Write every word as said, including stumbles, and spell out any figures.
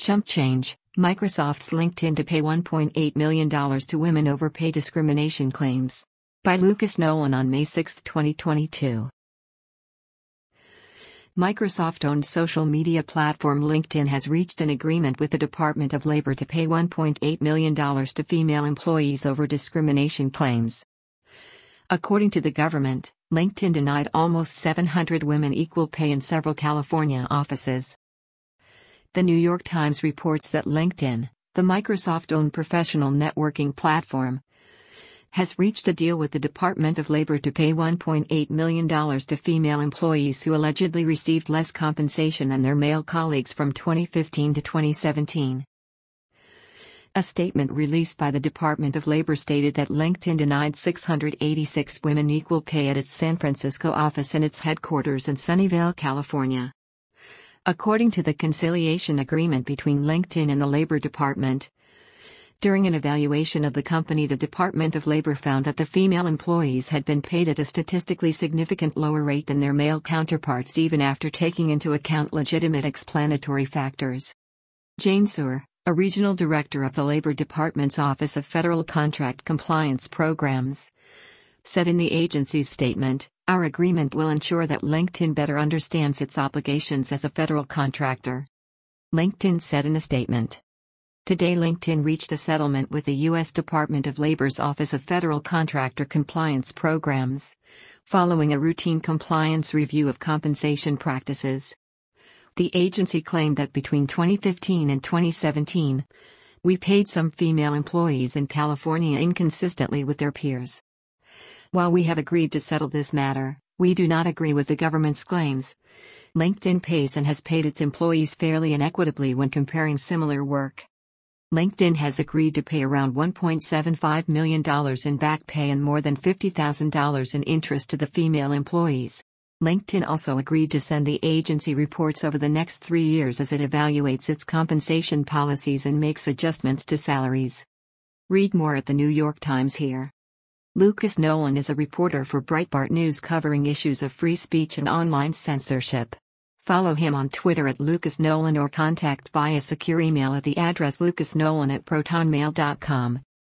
Chump change, Microsoft's LinkedIn to pay one point eight million dollars to women over pay discrimination claims. By Lucas Nolan on May sixth, twenty twenty-two. Microsoft-owned social media platform LinkedIn has reached an agreement with the Department of Labor to pay one point eight million dollars to female employees over discrimination claims. According to the government, LinkedIn denied almost seven hundred women equal pay in several California offices. The New York Times reports that LinkedIn, the Microsoft-owned professional networking platform, has reached a deal with the Department of Labor to pay one point eight million dollars to female employees who allegedly received less compensation than their male colleagues from twenty fifteen to twenty seventeen. A statement released by the Department of Labor stated that LinkedIn denied six hundred eighty-six women equal pay at its San Francisco office and its headquarters in Sunnyvale, California. According to the conciliation agreement between LinkedIn and the Labor Department, during an evaluation of the company, the Department of Labor found that the female employees had been paid at a statistically significant lower rate than their male counterparts, even after taking into account legitimate explanatory factors. Jane Sewer, a regional director of the Labor Department's Office of Federal Contract Compliance Programs, said in the agency's statement, "Our agreement will ensure that LinkedIn better understands its obligations as a federal contractor." LinkedIn said in a statement. Today, LinkedIn reached a settlement with the U S Department of Labor's Office of Federal Contractor Compliance Programs, following a routine compliance review of compensation practices. The agency claimed that between twenty fifteen and twenty seventeen, we paid some female employees in California inconsistently with their peers. While we have agreed to settle this matter, we do not agree with the government's claims. LinkedIn pays and has paid its employees fairly and equitably when comparing similar work. LinkedIn has agreed to pay around one point seven five million dollars in back pay and more than fifty thousand dollars in interest to the female employees. LinkedIn also agreed to send the agency reports over the next three years as it evaluates its compensation policies and makes adjustments to salaries. Read more at the New York Times here. Lucas Nolan is a reporter for Breitbart News covering issues of free speech and online censorship. Follow him on Twitter at Lucas Nolan or contact via secure email at the address lucasnolan at protonmail dot com.